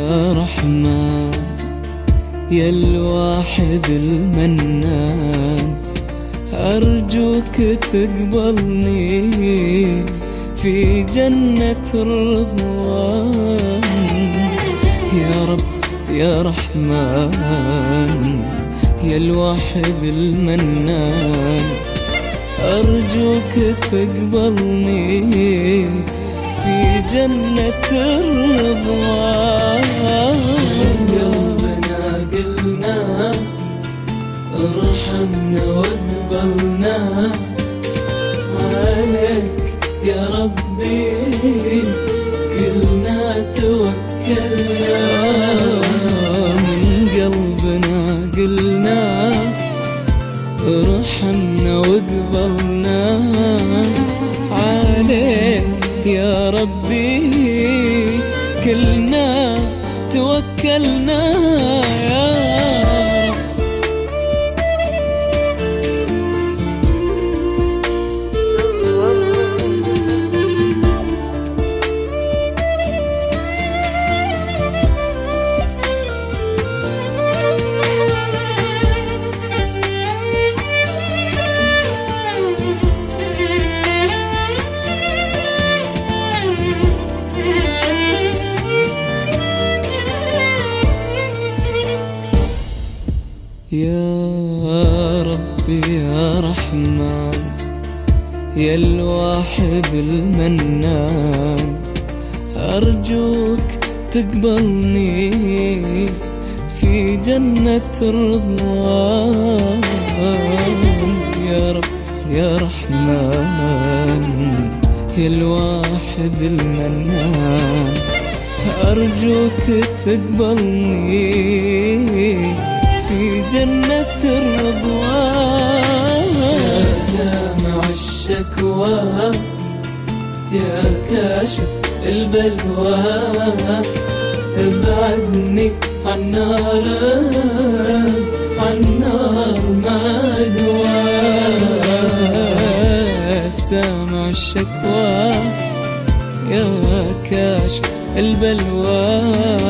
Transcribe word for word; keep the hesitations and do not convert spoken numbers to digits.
يا رحمن يا الواحد المنان، أرجوك تقبلني في جنة الرضوان. يا رب يا رحمن يا الواحد المنان، أرجوك تقبلني في جنة الرضوان. قلبنا قلنا ارحمنا واقبلنا، عليك يا ربي قلنا توكلنا. من قلبنا قلنا ارحمنا واقبلنا، عليك يا ربي كلنا توكلنا يا رب. يا ربي يا رحمن يا الواحد المنان، أرجوك تقبلني في جنة الرضوان. يا رب يا رحمن يا الواحد المنان، أرجوك تقبلني في جنة الرضوان. يا سامع الشكوى يا كاشف البلوى، ابعدني عن نار عن نار مدوى. يا سامع الشكوى يا كاشف البلوى،